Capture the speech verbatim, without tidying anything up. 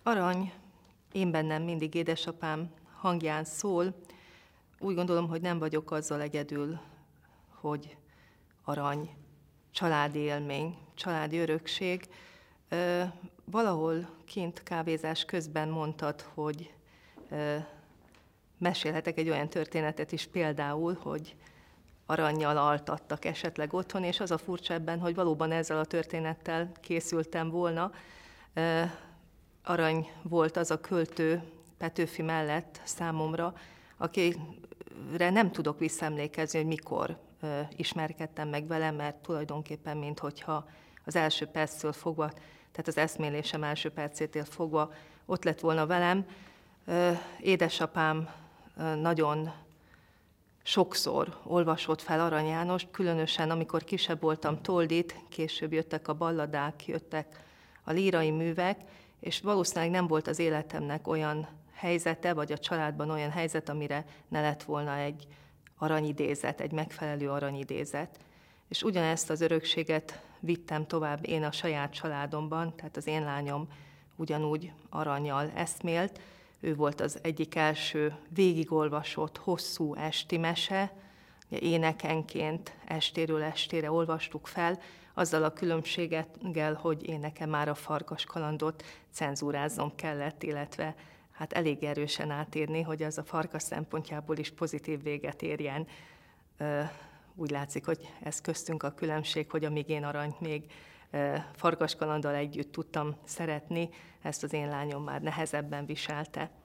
Arany, én bennem mindig édesapám hangján szól. Úgy gondolom, hogy nem vagyok azzal egyedül, hogy arany, családi élmény, családi örökség. Ö, valahol kint kávézás közben mondtad, hogy ö, mesélhetek egy olyan történetet is például, hogy arannyal altattak esetleg otthon, és az a furcsa ebben, hogy valóban ezzel a történettel készültem volna. Ö, Arany volt az a költő Petőfi mellett számomra, akire nem tudok visszaemlékezni, hogy mikor ö, ismerkedtem meg vele, mert tulajdonképpen minthogyha az első perctől fogva, tehát az eszmélésem első percétől fogva ott lett volna velem. Ö, édesapám ö, nagyon sokszor olvasott fel Arany Jánost, különösen amikor kisebb voltam Toldit, később jöttek a balladák, jöttek a lírai művek, és valószínűleg nem volt az életemnek olyan helyzete, vagy a családban olyan helyzet, amire ne lett volna egy aranyidézet, egy megfelelő aranyidézet. És ugyanezt az örökséget vittem tovább én a saját családomban, tehát az én lányom ugyanúgy arannyal eszmélt. Ő volt az egyik első végigolvasott hosszú esti mese, énekenként estéről estére olvastuk fel, azzal a különbséggel, hogy én nekem már a Farkas kalandot cenzúráznom kellett, illetve hát elég erősen átírni, hogy az a Farkas szempontjából is pozitív véget érjen. Úgy látszik, hogy ez köztünk a különbség, hogy amíg én Aranyt még Farkas kalanddal együtt tudtam szeretni, ezt az én lányom már nehezebben viselte.